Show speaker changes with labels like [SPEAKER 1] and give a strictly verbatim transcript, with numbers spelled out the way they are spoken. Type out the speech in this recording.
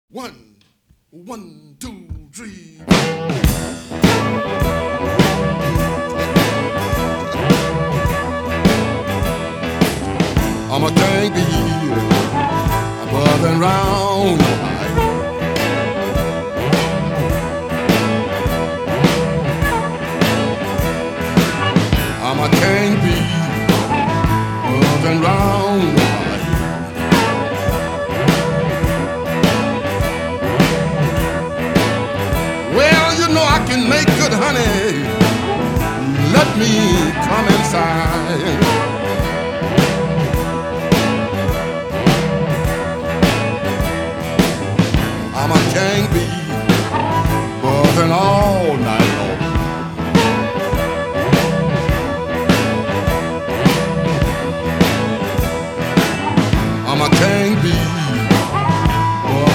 [SPEAKER 1] One, one, two, three. I'm a can't be buzzing round your life. I'm a can't be buzzing round your life. Well, you know I can make good honey. Let me come inside. I'm a can't be buzzing all